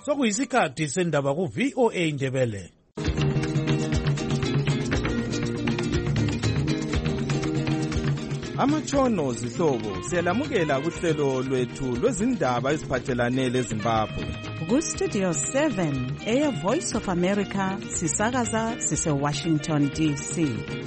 Sokuyisikhathi sendaba ku VOA Indebele. Amatshono zihlobo siyalamukela kuhlelo lwethu lwezindaba eziphathelane leZimbabwe. Ku-Studio 7 Air Voice of America sisakaza sise-Washington DC.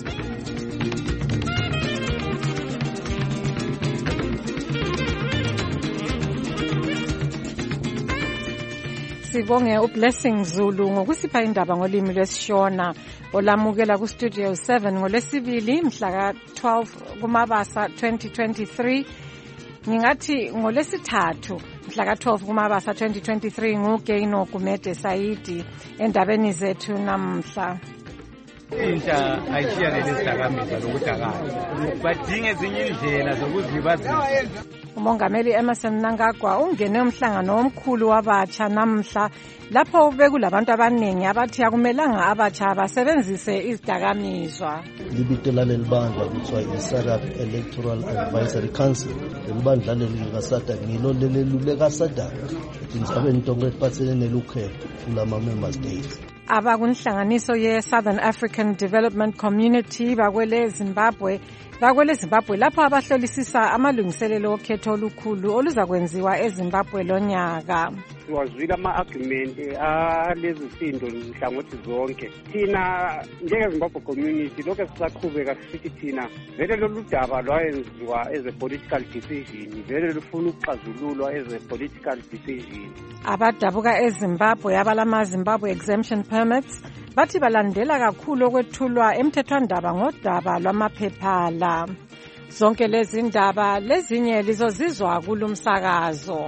Sibonge uBlessing Zulu ngokusipha indaba ngolimi lwesiShona olamukela ku-Studio 7 ngolwesibili mhla ka-12 kuMabasa 2023. Ngingathi ngolwesithathu mhla ka-12 kuMabasa 2023 nguGeino Gumede Saidi endabeni zethu namhla. Intsha ayishiyane lesidakamizwa lokudakala badinga ezinye indlela zokuzilibazisa. Umongameli Emmerson Mnangagwa ungene umhlangano omkhulu wabatsha namhla lapho bekulabantu abaningi abathi akumelanga abatsha basebenzise izidakamizwa. Libito laleli bandla kuthiwa i-SADC Electoral Advisory Council. Leli bandla lelikaSADC ngilo leluleka SADC ngizabe intongo ephathelene nelukhetho kulama member states. Abakunhlanganiso ye-Southern African Development Community bakwele Zimbabwe lapho abahlolisisa amalungiselelo okhetho olukhulu oluzakwenziwa eZimbabwe lonyaka. Siwazwile ama-argument alezi sindo nhlangothi zonke. Thina njenge-Zimbabwe community lokho sisaqhubeka sithi thina vele lolu daba lwayenziwa as a political decision, vele lufuna ukuxazululwa as a political decision. Abadabuka eZimbabwe abalama-Zimbabwe exemption permits bathi balandela kakhulu okwethulwa emthethwandaba ngodaba lwamaphephala. Zonke lezi ndaba lezinye lizozizwa kulumsakazo.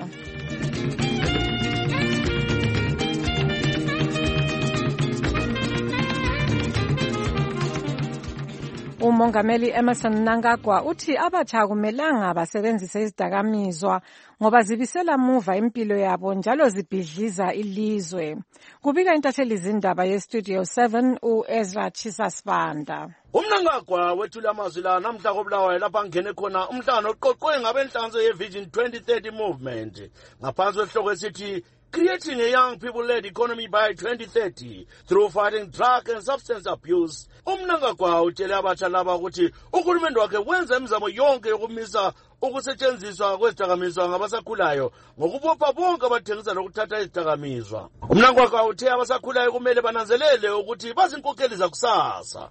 Umongameli Emmerson Mnangagwa uthi abatsha akumelanga basebenzise izidakamizwa ngoba zibisela muva impilo yabo njalo zibhidliza ilizwe. Kubika intatheli zindaba ye-Studio 7 uEzra Chisasibanda. UMnangagwa wethula amazwi la namhla koBulawayo lapha angene khona umhlangano oqoqwe ngabenhlanganiso ye-Vision 2030 movement ngaphansi kwesihloko esithi Creating a Young People-Led Economy by 2030 through fighting drug and substance abuse. UMnangagwa utshele abatsha laba ukuthi uhulumende wakhe wenza imizamo yonke yokumisa ukusetshenziswa kwezidakamizwa ngabasakhulayo ngokubopha bonke abathengisa lokuthatha izidakamizwa. UMnangagwa uthe abasakhulayo kumele bananzelele ukuthi bazinkokheli zakusasa.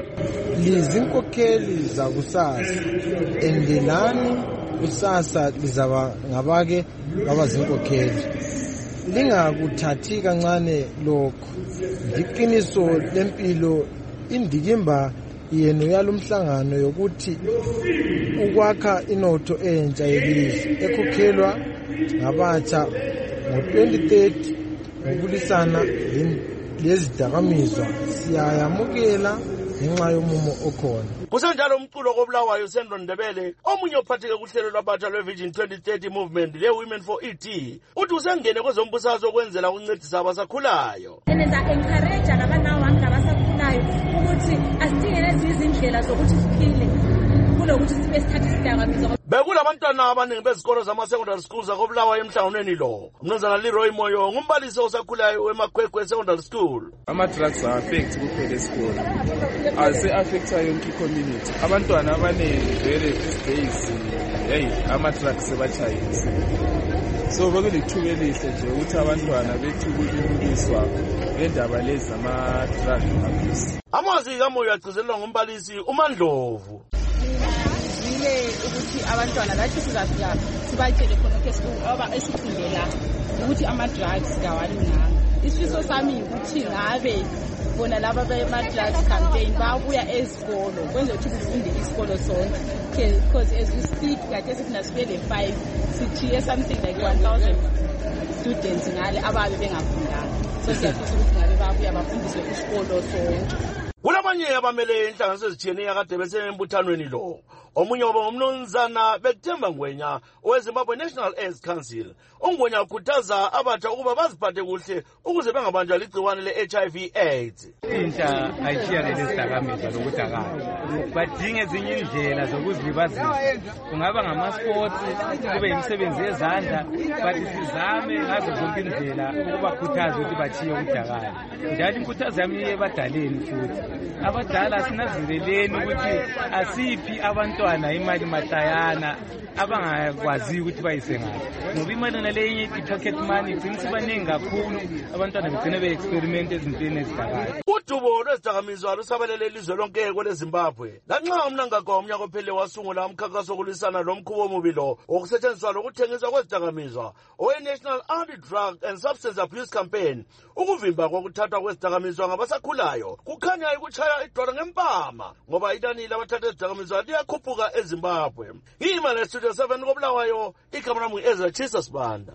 Lizinkokheli zakusasa endelani kusasa lizaba ngabake babazinkokheli. Lingakuthathi kancane lokho. Iqiniso lempilo indikimba yenu yalomhlangano yokuthi ukwakha inotho entsha yelizwe ekhokhelwa ngabatsha ngo-2030 ngokulisana lezidakamizwa siyayamukela ngenxa yomumo okhona. Kusenjalo umculo koBulawayo Sendro Ndebele omunye ophatheke kuhlelo lwabatsha lwe-Vision 2030 movement le-Women for ET uthi usengene kwezombusazwe okwenzela ukuncedisa abasakhulayo. Encourage labantu abasakhulayo ukuthi asidingele izindlela zokuthi siphile kulokuthi sibe sithatha isidakamizwa. Bekulabantwana abaningi bezikolo zama-secondary schools akoBulawayo emhlanganweni lo. Umnumzana Leroy Moyo ngumbalisi osakhulayo weMakhwekhwe Secondary School. Ama-drugs are-affect kuphela esikolo, ase-affecta yonke i-community. Abantwana abaningi vele these days ama-drugs sebachayisa. So bekulithuba elihle nje ukuthi abantwana bethu kuliliswa ngendaba lezi zama-drug abuse. Amazwi kaMoyo agcizelelwa ngumbalisi uMandlovu. Ukuthi abantwana lathi sizafika sibatshele khona esifundela ukuthi ama-drugs kawalunganga. Isifiso sami ukuthi ngabe bona laba bema-drugs campaign babuya ezikolo kwenza ukuthi kufunde isikolo sonke because as we speak kade sifuna sibele 5 sithiye something like 1,000 students ngale ababe bengafundanga. So siyafisa ukuthi ngabe babuya bafundiswe isikolo sonke. Kulabanye abamele inhlanganiso ezitshiyeneyo akade besemibuthanweni lo. Omunye wabo umnumzana Bethemba Ngwenya oweZimbabwe National AIDS Council. Ongwenya ukhuthaza abatsha ukuba baziphathe kuhle ukuze bengabanjwa ligciwane le-HIV AIDS. Intsha ayishiyane lesidakamizwa lokudakala. Badinge ezinye indlela zokuzilibazisa. Kungaba ngama-sports, kube imisebenzi yezandla, bathi sizame ngazo zonke indlela ukubakhuthaza ukuthi bachiye ukudakala. Njalo inkuthazo yami ebadaleni futhi. Abadala sinaziveleni ukuthi asiphi abantwana imali matayana abangakwazi ukuthi bayise ngayo. Ngoba imali naleyo i-pocket money igcina sibaningi kakhulu abantwana begcine be-experiment ezintweni ezidakayo. Udubo lwezidakamizwa lusabalele ilizwe lonke kweleZimbabwe. Lanxa uMnangagwa umnyaka ophele wasungula umkhankaso wokulisana lomkhuba omubi lo wokusetshenziswa lokuthengiswa kwezidakamizwa owe-National Anti-Drug and Substance Abuse Campaign, ukuvimba kokuthathwa kwezidakamizwa ngabasakhulayo kukhanya ikuchaya idwala ngempama ngoba inani labathatha izidakamizwa liyakhuphuka eZimbabwe. Imali Studio 7 koBulawayo, igama lami Ezra Chisa Sibanda.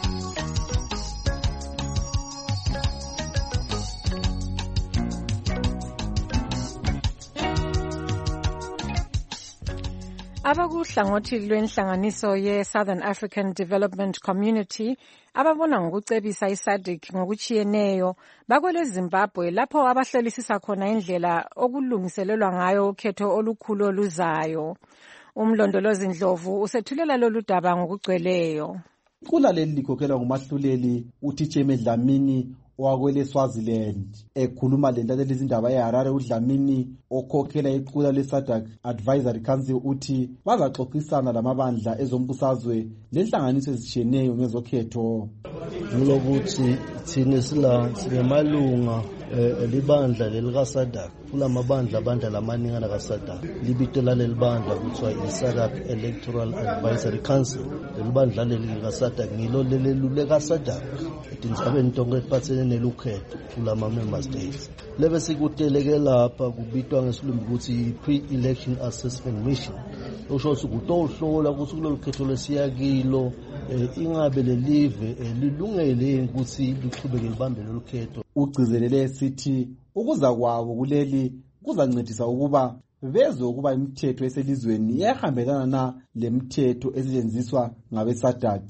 Abakuhlangothi lwenhlanganiso ye-Southern African Development Community ababona ngokucebisa iSADC ngokuchiyeneyo bakwele Zimbabwe lapho abahlolisisa khona indlela okulungiselelwa ngayo ukhetho olukhulu oluzayo. Umlondolozi Ndlovu usethulela lolu daba ngokugcweleyo. Kulaleli likhokelwa ngumahluleli uTicheme Dlamini owakwele Swaziland. Ekhuluma lentatheleli izindaba eHarare uDlamini okhokhela iqula leSADC Advisory Council uthi bazaxoxisana lamabandla ezombusazwe lenhlanganiso ezitshiyeneyo ngezokhetho. Ngilokuthi thina sinemalunga libandla lelikaSADC kulamabandla abandla lamaningana kaSADC libito laleli bandla kuthiwa iSADC Electoral Advisory Council. Leli bandla lelikaSADC ngilo leluleka SADC etindzabeni tonke ephathene nelukhetho kulama member states. Lebe sikuteleke lapha kubitwa ngesilumbi ukuthi pre-election assessment mission. Osho ukutohlola ukuthi kulolu khetho lesiyakilo ingabe lelive lilungele ukuthi liqhubeke libambe lolu khetho. Ugcizelele sithi ukuza kwabo kuleli kuzancedisa ukuba bezwe ukuba imithetho eselizweni iyahambelana na lemithetho esetshenziswa ngabeSADC.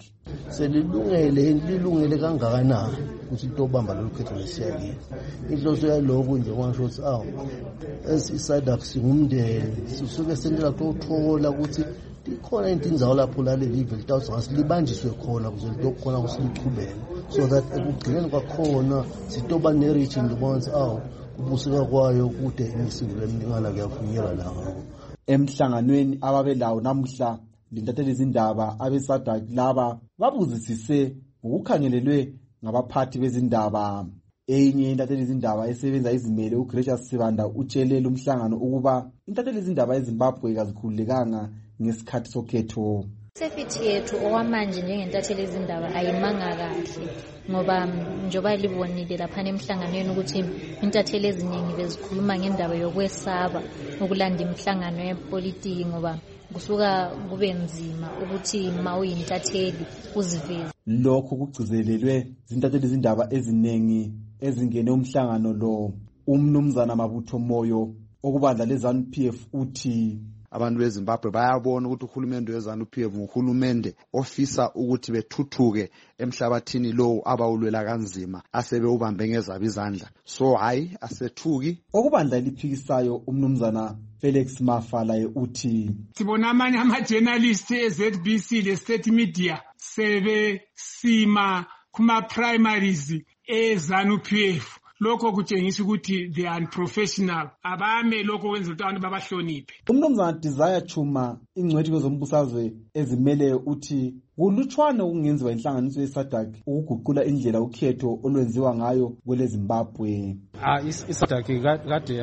Lilungele kangakanani ukuthi litobamba lolu khetho lesiyakile. Inhloso yalokho nje kwasho ukuthi iSADC singumndeni sisuke sendela ukuthola ukuthi ikhona into inzawo lapho laleli live litawuthi libanjiswe khona ukuze litokhona kusilichubele so that ekugcineni kwakhona sitoba ne-reaching bonds kubusika kwayo kude imisiko lemningana kuyavunyelwa lawo. Emhlanganweni ababelawo namuhla lintatheli izindaba abeSADC laba babuzisise ngokukhangelelwe ngabaphathi bezindaba. Enye intatheli izindaba esebenza izimele uGracious Sibanda utshelela umhlangano ukuba intatheli izindaba eZimbabwe kazikhululekanga ngesikhathi sokhetho. Safety yethu owamanje njengentatheli izindaba ayimanga kahle ngoba njoba libonile lapha emhlanganweni ukuthi intatheli eziningi bezikhuluma ngendaba yokwesaba ukulanda imhlangano yepolitiki ngoba kusuka kube nzima ukuthi mawuyintatheli uziveze. Lokho kugcizelelwe zintatheli izindaba eziningi ezingene umhlangano lo. Umnumzana Mabutho Moyo okubandla leZANU-PF uthi abantu beZimbabwe bayabona ukuthi uhulumende weZANU-PF uhulumende ofisa ukuthi bethuthuke emhlabathini lo abawulwela kanzima asebe ubambe ngezabo izandla. So hayi asethuki. Okubandla liphikisayo umnumzana Felix Mafala uthi sibona amanye ama-journalist eZBC le-State Media sebe sima kuma-primaries eZANU-PF. Lokho kutshengisa ukuthi they are unprofessional. Abame lokho kwenza ukuthi abantu babahloniphe. Umnumzana Desire Chuma ingcwethi kwezombusazwe ezimele uthi kulutshwana okungenziwa inhlanganiso yeSADC ukuguqula indlela ukhetho olwenziwa ngayo kwele Zimbabwe. iSADC kade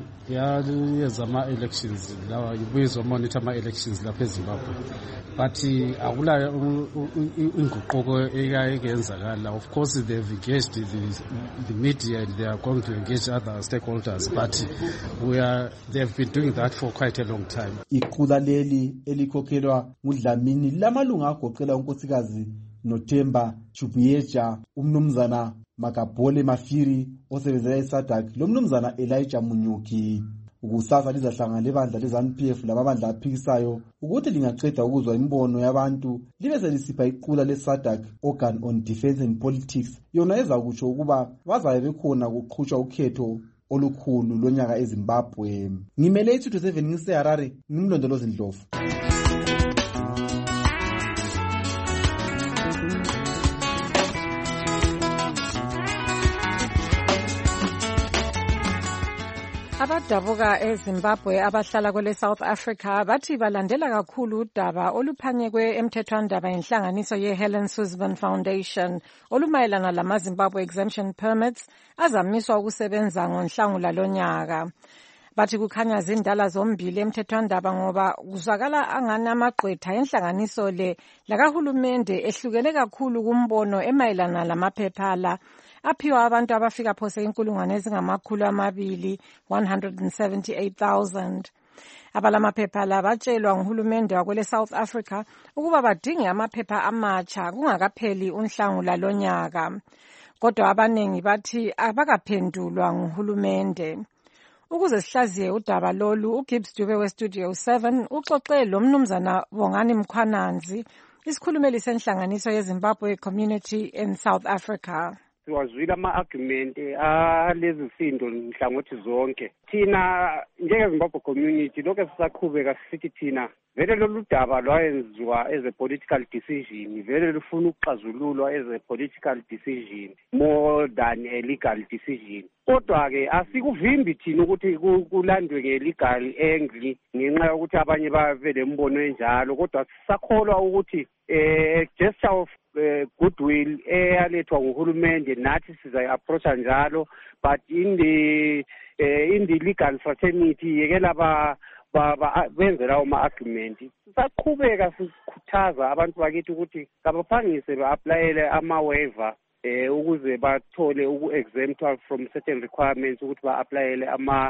yenza ama-elections lawa ibuyizwa monitor ama-elections lapha eZimbabwe. But akula inguquko eyayenzakala. Of course they've engaged the media and they are going to engage other stakeholders, but they've been doing that for quite a long time. Iqula leli elikhokhelwa nguDlamini lamalunga agoqela unkosikazi noThemba Chubuyeja, umnumzana Makabole Mafiri osebenzela iSADC, lo mnumzana Elijah Munyuki. Ukusasa lizahlangana lebandla le-ZANU-PF lamabandla aphikisayo ukuthi lingaqeda ukuzwa imbono yabantu libe selisipha iqula le-SADC Organ on Defense and Politics yona ezakutsho ukuba bazabe bekhona kuqhutshwa ukhetho olukhulu lonyaka eZimbabwe. Ngimele iThuto 7 ngiseHarare, ngimlondolozi Ndlovu. Abadabuka eZimbabwe abahlala kwele South Africa bathi balandela kakhulu udaba oluphanyekwe emthethwandaba yenhlanganiso ye-Helen Suzman Foundation olumayelana lama-Zimbabwe exemption permits azamiswa ukusebenza ngoNhlangula lonyaka. Bathi kukhanya zindala zombili emthethwandaba ngoba kuzwakala angani amagqwetha enhlanganiso le lakahulumende ehlukene kakhulu kumbono emayelana lamaphepha la aphiwa abantu abafika phose inkulungwane ezingamakhulu amabili 178,000. Abalamaphepha la batshelwa nguhulumende wakwele South Africa ukuba badinge amaphepha amatsha kungakapheli uNhlangula lonyaka. Kodwa abanengi bathi abakaphendulwa nguhulumende. Ukuze sihlaziye udaba lolu, uGibbs Dube weStudio 7 uxoxe lo mnumzana Bongani Mkhwananzi, isikhulumeli senhlanganiso yeZimbabwe Community in South Africa. Siwazwile ama-argument alezi sindo nhlangothi zonke. Thina njengeZimbabwe community lokho sisaqhubeka sithi thina vele lolu daba lwayenziwa as a political decision, vele lufuna ukuxazululwa as a political decision more than a legal decision. Kodwa-ke asikuvimbi thina ukuthi kulandwe nge-legal angle ngenxa yokuthi abanye babe lembono enjalo, kodwa sisakholwa ukuthi gesture of goodwill eyalethwa nguhulumende nathi sizayi-approacha njalo, but in the legal fraternity yekela benze lawo ma-argument. Sisaqhubeka sikhuthaza abantu bakithi ukuthi kabaphangise ba-aplayele ama-waiver ukuze bathole uku-exemptwa from certain requirements ukuthi ba-aplayele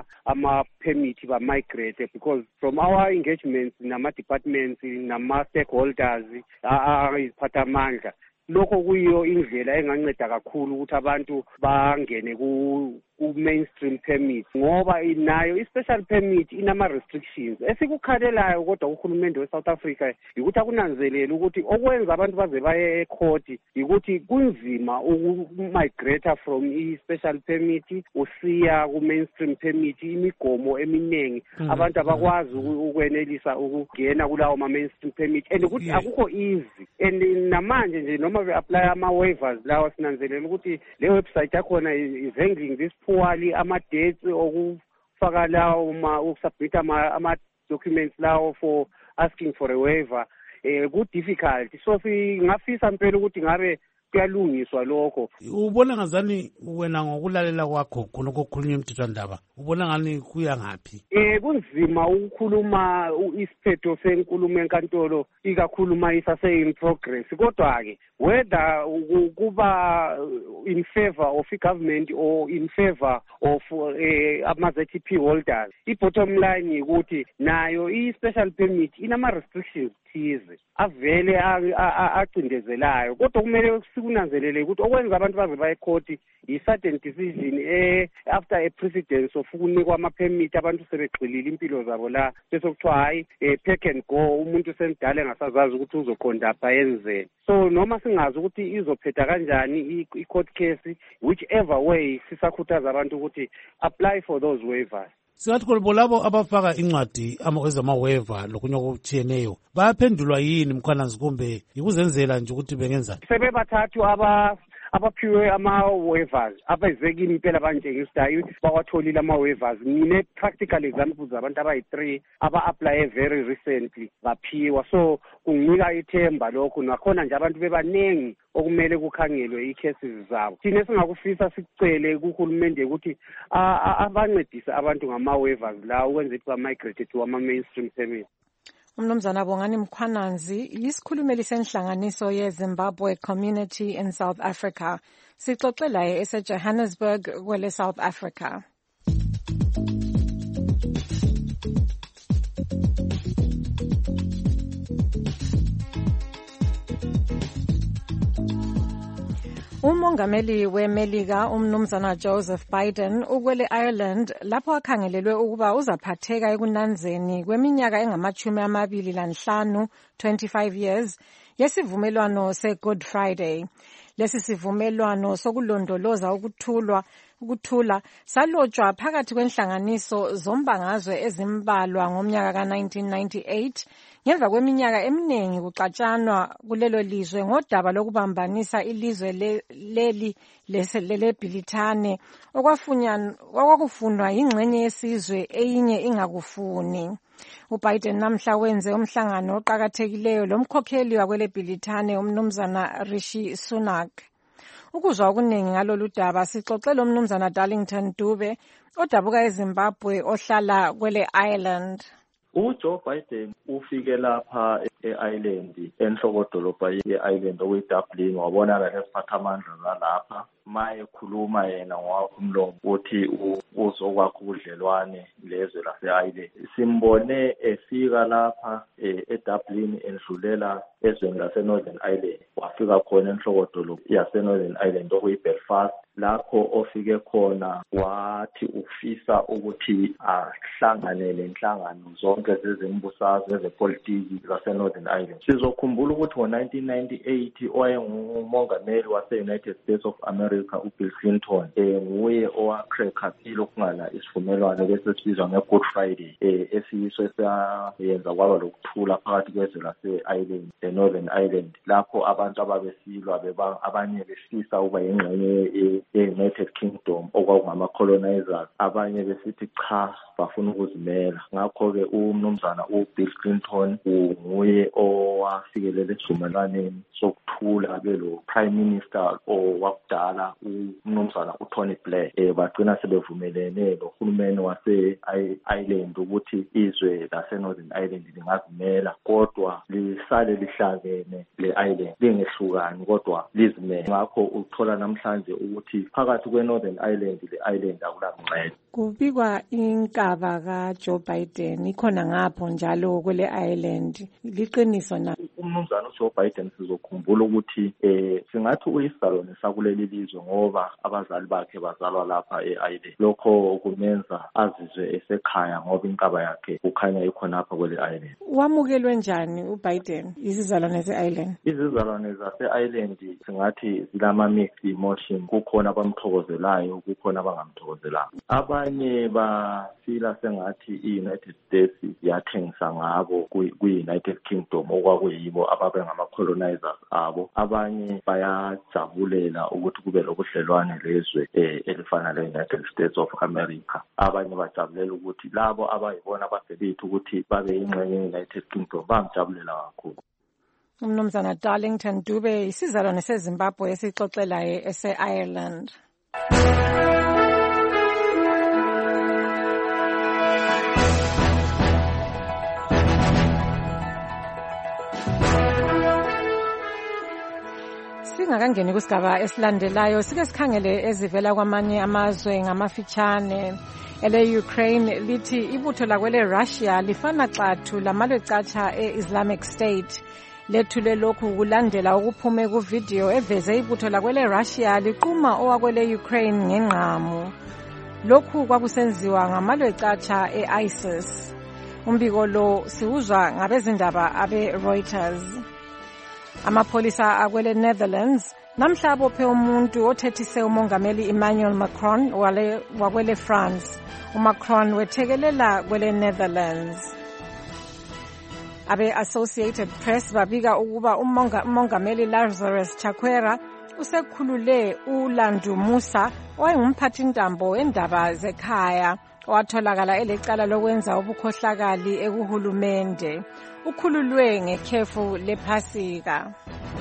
ama-permit ba-migrate, because from our engagements nama-departments nama-stakeholders iziphathamandla lokho kuyiyo indlela enganceda kakhulu ukuthi abantu bangene ku-mainstream permit, ngoba nayo i-special permit inama-restrictions esikukhalelayo. Kodwa uhulumende we-South Africa yikuthi akunanzelele ukuthi okwenza abantu baze baye ekhoti yikuthi kunzima uku-migrate from i-special permit usiya ku-mainstream permit, imigomo eminingi abantu abakwazi ukwenelisa ukungena kulawo ma-mainstream permit, and ukuthi akukho easy. And namanje nje noma be-apply ama-waivers lawa sinanzelela ukuthi le website yakhona is handling this poorly, ama-dates okufaka lawo ukusubmita ama-documents lawo for asking for a waiver ku-difficult. So singafisa mpela ukuthi ngabe kuyalungiswa lokho. Ubona ngazani wena ngokulalela kwakho khonokho kukhulunywa emthethwandaba, ubona ngani kuya ngaphi? Kunzima ukukhuluma isiphetho senkulumo enkantolo ikakhuluma isase-in progress, kodwa-ke whether kuba in favor of i-government or in favor of ama-ZTP holders, i-bottom line yikuthi nayo i-special permit inama-restrictions thize avele acindezelayo, kodwa kumele sikunanzelele ukuthi okwenza abantu baze baye ekhoti i-certain decision after a precedence of ukunikwa ama-permit abantu sebegxilile impilo zabo la, bese kuthiwa hayi pack and go, umuntu semdala engasazazi ukuthi uzoqondapha yenzeni. So noma singazi ukuthi izophetha kanjani i-court case, whichever way sisakhuthaza abantu ukuthi apply for those waivers. Singathi kolabo labo abafaka incwadi ezama-waiver lokunye okutshiyeneyo bayaphendulwa yini Mkhwananzi, kumbe yikuzenzela nje ukuthi bengenza? Sebebathathu abaphiwe ama-waivers abezekini impela banjengisidayi bawatholile ama-waivers. Ngine-practical examples abantu abayi-3 aba-aplaye very recently baphiwa, so kunginika ithemba lokho. Nakhona nje abantu bebaningi okumele kukhangelwe i-cases zabo. Thina singakufisa sicele kuhulumende ukuthi abancedise abantu ngama-waivers la ukwenza ukuthi ba-migrate to ama-mainstream permit. Umnumzana Bongani Mkhwananzi yisikhulumeli senhlanganiso yeZimbabwe Community in South Africa. Sixoxe laye eseJohannesburg kwele South Africa. Umongameli weMelika umnumzana Joseph Biden ukwele Ireland lapho akhangelelwe ukuba uzaphatheka ekunanzeni kweminyaka engama-25 25 years yesivumelwano se-Good Friday. Lesi sivumelwano sokulondoloza ukuthula salotshwa phakathi kwenhlanganiso zombangazwe ezimbalwa ngomnyaka ka-1998 ngemva kweminyaka eminingi kuxatshanwa kulelo lizwe ngodaba lokubambanisa ilizwe leli leleBrithani okwakufunwa yingxenye yesizwe eyinye ingakufuni. uBiden namhla wenze umhlangano oqhakathekileyo lomkhokheli wakweleBrithani umnumzana Rishi Sunak. Ukuzwa okuningi ngalolu daba sixoxele umnumzana Darlington Dube odabuka eZimbabwe ohlala kwele Ireland. uJoe Biden ufike lapha e-Ireland enhlokodolobha ye-Ireland okuyiDublin wabonana nesiphathamandla zalapha maye khuluma yena ngowakhe umlomo uthi uzokwakha ubudlelwane lezwe lase-Ireland. Simbone efika lapha eDublin endlulela ezweni laseNorthern Ireland wafika khona enhlokodolobha yaseNorthern Ireland okuyiBelfast lapho ofike khona wathi ufisa ukuthi ahlangane nenhlangano zonke zezimbusazwe zepolitiki zaseNorthern Ireland. Sizokhumbula ukuthi ngo-1998 owayengumongameli wase-United States of America uBill Clinton nguye owacracker ilokhungana isivumelwano bese sibizwa nge-Good Friday esiyiso esayenza kwaba lokuthula phakathi kwezwe lase-Ireland eNorthern Ireland lapho abantu ababesilwa abanye befisa ukuba yingxenye ye-United Kingdom okwakungama-colonizers abanye besithi cha bafuna ukuzimela. Ngakho-ke umnumzana uBill Clinton nguye owafikelela esivumelwaneni sokuthula belo prime minister owakudala umnumzana uTony Blair bagcina sebevumelene nohulumeni wase-Ireland ukuthi izwe laseNorthern Ireland lingazimela kodwa lisale lihlangene le-Ireland lingehlukani kodwa lizimele. Ngakho uthola namhlanje ukuthi phakathi kweNorthern Ireland le-Ireland akulamncele. Kubikwa inkaba kaJoe Biden ikhona ngapho njalo kwele Ireland liqiniso na? Umnumzana uJoe Biden sizokhumbula ukuthi singathi uyisizalwane sakuleli lizwe ngoba abazali bakhe bazalwa lapha e-Ireland. Lokho kumenza azizwe esekhaya ngoba inkaba yakhe kukhanya ikhonapha kwele Ireland. Wamukelwe njani uBiden izizalwane ze-Ireland? Izizalwane zase-Ireland singathi zilama-mixed emotion. Kukhona abamthokozelayo, kukhona abangamthokozelanga. Abanye bafila sengathi i-United States yathengisa ngabo kwi-United Kingdom okwakuyibo ababe ngama-colonizers abo. Abanye bayajabulela ukuthi kube lobudlelwane lezwe elifana le-United States of America. Abanye bajabulela ukuthi labo abayibona ababhebethu ukuthi babe yingxenye ye-United Kingdom bamjabulela kakhulu. Umnumzana Darlington Dube isizalwane seZimbabwe esixoxela ese-Ireland. Singakangeni kusigaba esilandelayo sike sikhangele ezivela kwamanye amazwe ngamafitshane. Ele-Ukraine lithi ibutho lakwele Russia lifana xathu lamalwecatsha e-Islamic State. Lethule lokhu kulandela ukuphume kuvideo eveze ibutho lakwele Russia liquma owakwele Ukraine ngengqamu. Lokhu kwakusenziwa ngamalwecatsha e-ISIS. Umbiko lo siuzwa ngabezindaba abe-Reuters. Amapholisa akwele Netherlands namhla abophe umuntu othethise umongameli Emmanuel Macron wakwele France. uMacron wethekelela kwele Netherlands. Abe-Associated Press babika ukuba umongameli Lazarus Chakwera usekhulule uLandu Musa owayengumphathintambo endaba zekhaya owatholakala elecala lokwenza ubukhohlakali ekuhulumende. Ukhululwe ngekhefu lephasika.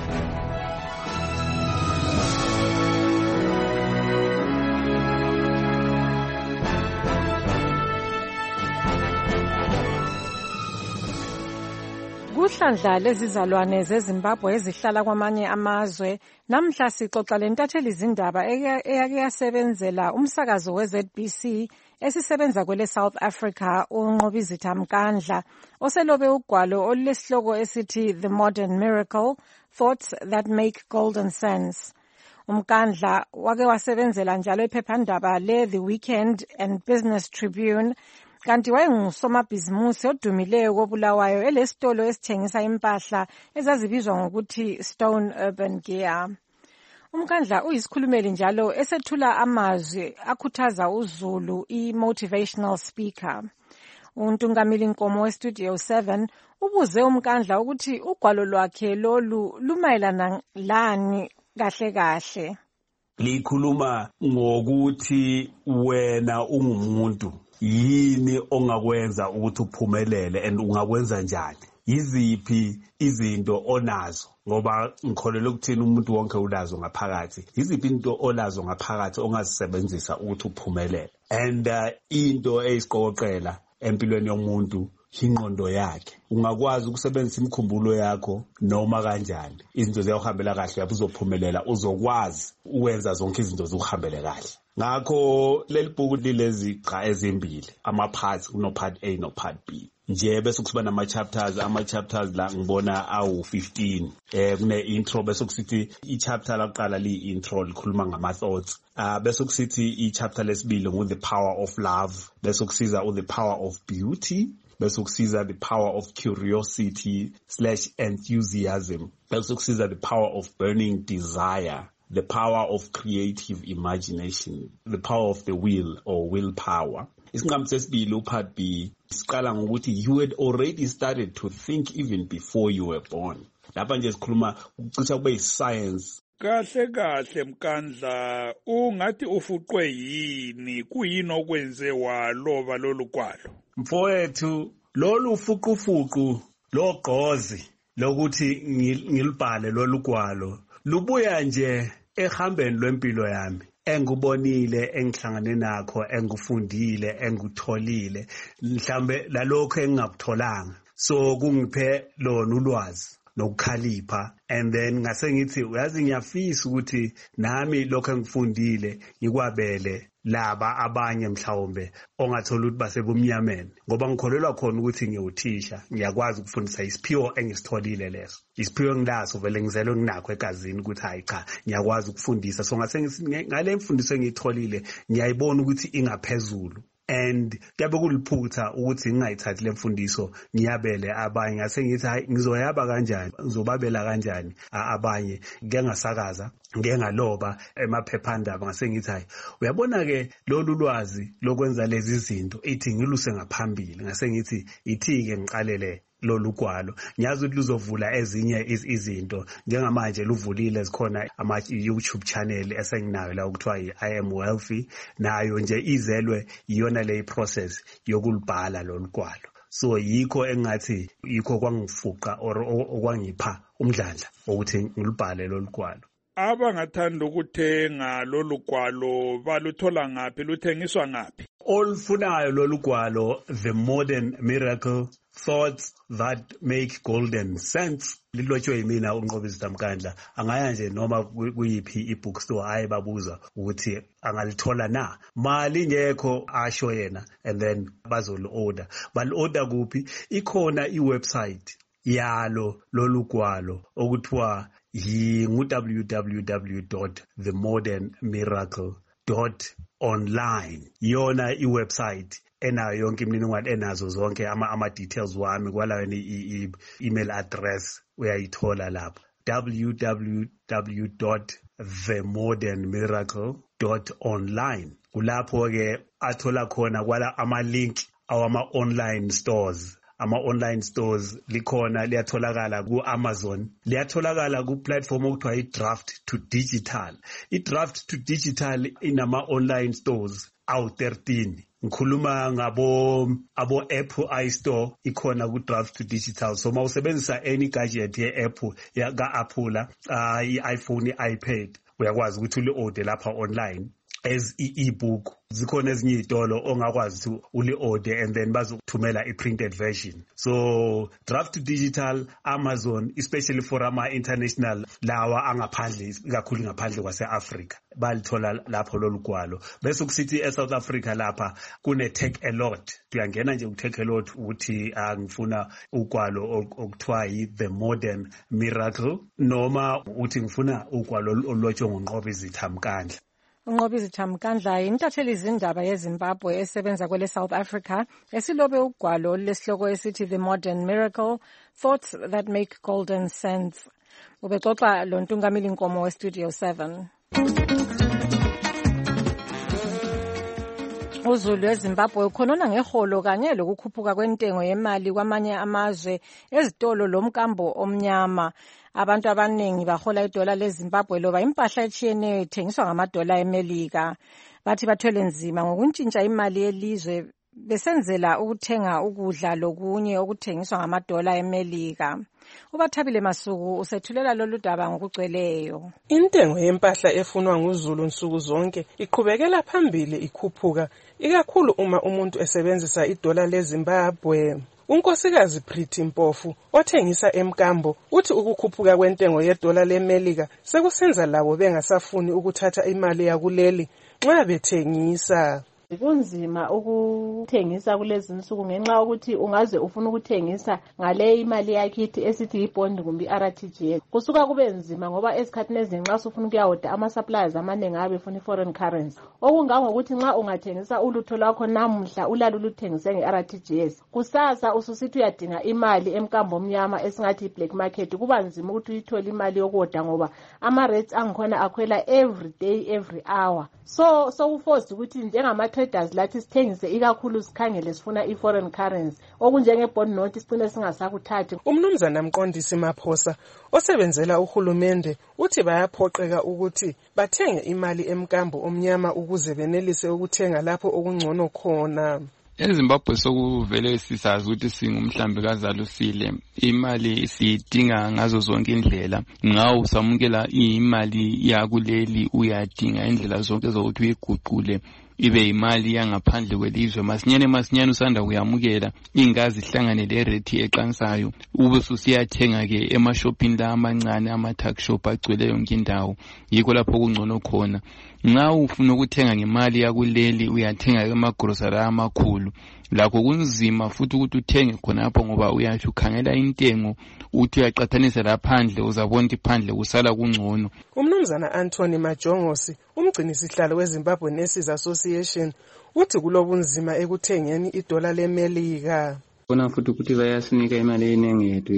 Kuhlandla lezizalwane zeZimbabwe ezihlala kwamanye amazwe namhla sixoxa lentatheli izindaba eyake yasebenzela umsakazo weZBC esisebenza kwele South Africa uNqobizitha Mkandla oselobe ugwalo olulesihloko esithi The Modern Miracle, Thoughts that Make Golden Sense. Umkandla wake wasebenzela njalo iphephandaba le-The Weekend and Business Tribune, kanti wayengusomabhizimusi odumileyo koBulawayo elesitolo esithengisa impahla ezazibizwa ngokuthi Stone Urban Gear. Umkandla uyisikhulumeli njalo esethula amazwi akhuthaza uzulu, i-motivational speaker. UNtungamili Nkomo weStudio 7 ubuze umkandla ukuthi ugwalo lwakhe lolu lumayelana lani kahle kahle. Likhuluma ngokuthi wena ungumuntu yini ongakwenza ukuthi uphumelele and ungakwenza njani. Yiziphi izinto onazo, ngoba ngikholelwa ukuthini umuntu wonke ulazo ngaphakathi. Yiziphi into olazo ngaphakathi ongazisebenzisa ukuthi uphumelele. And into eyisiqoqela empilweni yomuntu ingqondo yakhe. Ungakwazi ukusebenzisa imkhumbulo yakho noma kanjani. Izinto ziyohambela kahle lapho uzophumelela, uzokwazi ukwenza zonke izinto zikuhambele kahle. Ngakho leli bhuku lileziqa ezimbili, ama-parts, kuno-part A no-part B. Nje bese kusiba ama-chapters la ngibona awu-15. Kune-intro bese kusithi i-chapter lakuqala liyi-intro likhuluma ngama-thoughts. Bese kusithi i-chapter lesibili ngu-the power of love. Bese kusiza u-the power of beauty. Bese kusiza the power of curiosity/enthusiasm. Bese kusiza the power of burning desire. The power of creative imagination, the power of the will or willpower. Isinqamu sesibili uPart B siqala ngokuthi you had already started to think even before you were born. Lapha nje sikhuluma ukucisha kube iscience. Kahle Mkandla, ungathi ufuqwe yini, kuyini okwenze waloba lolu gwalo? Mfowethu, lolu ufuqufuqu logqozi lokuthi ngilibhale lolu gwalo lubuya nje ehambeni lwempilo yami, engubonile, engihlangane nakho, engufundile, engutholile, mhlambe lalokho engingakutholanga. So kungiphe lona ulwazi nokukhalipha, and then ngase ngithi uyazi ngiyafisa ukuthi nami lokho engifundile ngikwabele laba abanye mhlawumbe ongathola ukuthi basebumnyameni, ngoba ngikholelwa khona ukuthi ngiyothisha, ngiyakwazi ukufundisa isiphiwo engisitholile leso, isiphiwo engilaso vele ngizelwe nginakho egazini ukuthi hayi cha ngiyakwazi ukufundisa. So ngase ngale mfundiso engiyitholile ngiyayibona ukuthi ingaphezulu, and kuyabe kuliphutha ukuthi ngingayithathi le mfundiso ngiyabele abanye. Ngase ngithi hayi ngizoyaba kanjani, ngizobabela kanjani abanye, ngeke ngasakaza, ngeke ngaloba emaphephandaba. Ngase ngithi hayi uyabona ke lolu lwazi lokwenza lezi zinto ithi ngiluse ngaphambili. Ngase ngithi ithi ke ngiqalele lolu gwalo, ngiyazi ukuthi luzovula ezinye izinto. Njengamanje luvulile, zikhona ama-YouTube channel esenginayo la ukuthiwa I Am Wealthy, nayo nje izelwe iyona le process yokulibhala lolu gwalo. So yikho engathi yikho kwangifuqa or okwangipha umdlandla ukuthi ngilibhale lolu gwalo. Abangathanda ukuthenga lolu gwalo baluthola ngaphi, luthengiswa ngaphi? Olufunayo lolu gwalo, The Modern Miracle, Thoughts That Make Golden Sense, lilotshwe yimina uNqobizitha Mkandla. Angaya nje noma kuyiphi i-bookstore ayibabuza ukuthi angalithola na. Mali ngekho asho yena, and then bazolu-order. Bali-order kuphi? Ikhona i-website yalo lolu gwalo okuthiwa www.themodernmiracle.online. Yona i-website enayo yonke imininingwane, enazo zonke ama-details wami, kwalayo i-email address uyayithola lapho, www.themodernmiracle.online. Kulapho-ke athola khona kwala ama-link awama-online stores. Ama-online stores likhona, liyatholakala ku-Amazon, liyatholakala ku-platform okuthiwa i-Draft to Digital. I-Draft to Digital inama-online stores awu-13. Ngikhuluma abo-Apple iStore, ikhona ku-Draft to Digital. So ma usebenzisa any gadget ye-Apple ka-Apple, i-iPhone, i-iPad, uyakwazi ukuthi uli-order lapha online. as e-book. Zikhona ezinye izitolo ongakwazi ukuthi uli-order and then bazokuthumela i-printed version. So Draft Digital, Amazon, especially for ama-international lawa angaphandle, kakhulu ngaphandle kwase-Africa, balithola lapho lolu gwalo. Bese kusithi e-South Africa lapha kune-Take a Lot. Uyangena nje ku-Take a Lot ukuthi ngifuna ugwalo okuthiwa yi-The Modern Miracle, noma uthi ngifuna ugwalo olotshwe nguNqobi Zithamkandla. uNqobi Zithamkandla intatheli izindaba yeZimbabwe esebenza kwele South Africa esilobe ugwalo lesihloko esithi The Modern Miracle, Thoughts That Make Golden Sense. Ubexoxa lo Ntungamili Nkomo we-Studio 7. uZulu eZimbabwe ukhonona ngeholo kanye lokukhuphuka kwentengo yemali kwamanye amazwe ezitolo lomkambo omnyama. Abantu abaningi bahola idola leZimbabwe loba impahla etshiyeneyo ithengiswa ngamadola eMelika. Bathi bathwele nzima ngokuntshintsha imali yelizwe besenzela ukuthenga ukudla lokunye okuthengiswa ngamadola eMelika. uBathabile Masuku usethulela lolu daba ngokugcweleyo. Intengo yempahla efunwa nguZulu nsuku zonke iqhubekela phambili ikhuphuka, ikakhulu uma umuntu esebenzisa idola leZimbabwe. Unkosikazi Pretty Mpofu othengisa emkambo uthi ukukhuphuka kwentengo yedola leMelika sekusenza labo bengasafuni ukuthatha imali yakuleli nxa bethengisa. Kunzima ukuthengisa kulezi nsuku ngenxa ukuthi ungaze ufuna ukuthengisa ngale imali yakithi esithi ibond kumbe RTGS. Kusuka kube nzima ngoba esikhathini ezinxa usufuna ukuyahoda ama suppliers amaningi abe funa foreign currency. Okungangokuthi nxa ungathengisa ulutho lwakho namuhla ulalo uluthengise ngeRTGS. Kusasa ususithi uyadinga imali emkambo omnyama esingathi black market, kuba nzima ukuthi uyithole imali yokuhoda ngoba ama rates angikhona akhwela every day every hour. So uforced ukuthi njengama traders lathi sithengise ikakhulu sikhangele sifuna i-foreign currency okunjengebond note sicine singasakuthathi. Umnumzana Mqondisi Maphosa osebenzela uhulumende uthi bayaphoqeka ukuthi bathenge imali emkambo omnyama ukuze benelise ukuthenga lapho okungcono khona. EZimbabwe sokuvele sisazi ukuthi singumhlambi kazalusile, imali siyidinga ngazo zonke indlela. Ngawo usamukela imali yakuleli uyadinga indlela zonke zokuthi uyiguqule ibe imali yangaphandle kwelizwe. Masinyane usanda kuyamukela ingazi ihlangane le rate eqansayo ube susiyathenga ke emashopini la amancane ama-tuck shop agcwele yonke indawo. Yikho lapho kungcono khona. Nxa ufuna ukuthenga ngemali yakuleli uyathenga emagrocery amakhulu. Lakho kunzima futhi ukuthi uthenge khonapho ngoba uyathi ukhangela intengo uthi uyaqathanisa laphandle uzabona ukuthi phandle kusala kungcono. Umnumzana Anthony Majongosi umgcinisihlalo weZimbabwe Nurses Association uthi kulobunzima ekuthengeni idola leMelika. Bona futhi ukuthi bayasinika imali enengi yethu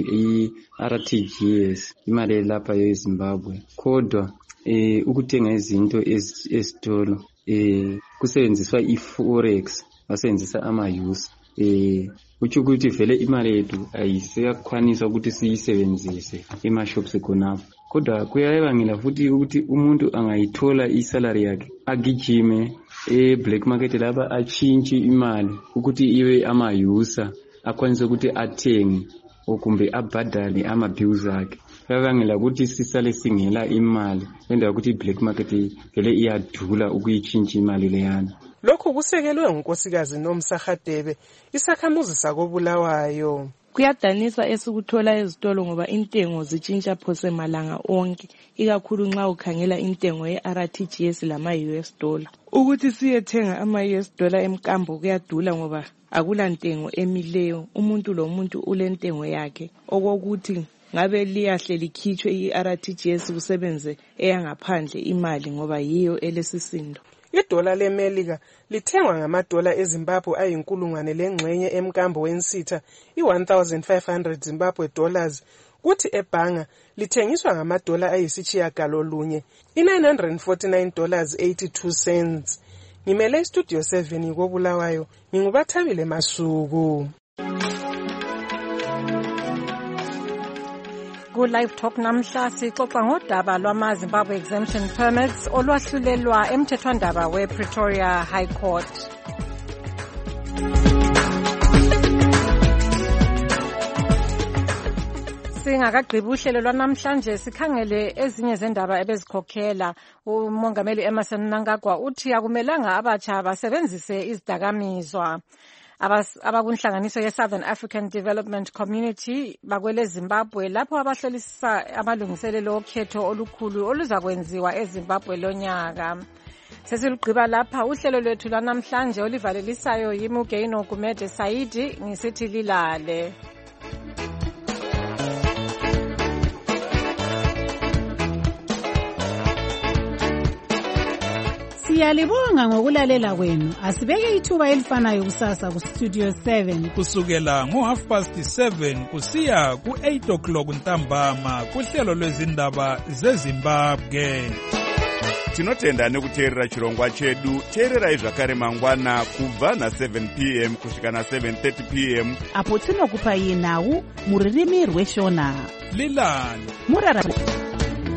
i-RTGS imali lapha yeZimbabwe. Kodwa ukuthenga izinto esitolo kusebenziswa i-forex basebenzisa ama-use utsho ukuthi vele imali yethu ayiseyakwanisa ukuthi siyisebenzise ema-shops khonapho. Kodwa kuyabangela futhi ukuthi umuntu angayithola isalary yakhe agijime black market lapha achintshe imali ukuthi ibe ama-user akwanise ukuthi athenge okumbe abhadale ama-bills akhe. Kuyabangela ukuthi sisale singela imali endawo ukuthi black market vele iyadula ukuyitshintsha imali leyana. Lokhu kusekelwe ngunkosikazi Nomsahadebe isakhamuzi sakoBulawayo. Kuyadanisa esikuthola ezitolo ngoba intengo zitshintsha phose malanga onke, ikakhulu nxa ukhangela intengo ye-RTGS lama-US dollar. Ukuthi siyethenga ama-US dollar emkambo kuyadula ngoba akula ntengo emileyo, umuntu lomuntu ulentengo yakhe. Okokuthi ngabe liyahle likhitshwe i-RTGS kusebenze eyangaphandle imali ngoba yiyo elesisindo. Idola leMelika lithengwa ngamadola eZimbabwe ayinkulungwane lengxenye emkambo wensitha i-1500 Zimbabwe dollars. Kuthi ebhanga lithengiswa ngamadola ayisitshiyagalolunye i-$949.82. Ngimele iStudio 7 koBulawayo, nginguBathabile Masuku. Ku-Live Talk namhla sixoxa ngodaba lwama-Zimbabwe exemption permits olwahlulelwa emthethwandaba we-Pretoria High Court. Singakagqibi uhlelo lwanamhlanje sikhangele ezinye zendaba ebezikhokhela. Umongameli Emmerson Mnangagwa uthi akumelanga abatsha basebenzise izidakamizwa. Abakunhlanganiso ye-Southern African Development Community bakwele Zimbabwe lapho abahlolisisa amalungiselelo okhetho olukhulu oluzakwenziwa eZimbabwe lonyaka. Sesilugqiba lapha uhlelo lwethu lwanamhlanje olivalelisayo yiMugeno Gumede Saidi ngisithi lilale. Siyalibonga ngokulalela kwenu. Asibeke ithuba elifanayo kusasa ku Studio 7 kusukela ngo7:30 kusiya ku8:00 ntambama kuhlelo lwezindaba zeZimbabwe. Tinotenda nekuteerera chirongwa chedu. Teererai zvakare mangwana kubva na7 p.m. kusvika na7:30 p.m. apo tinokupai nhau muririmi rweshona. Lilani Murara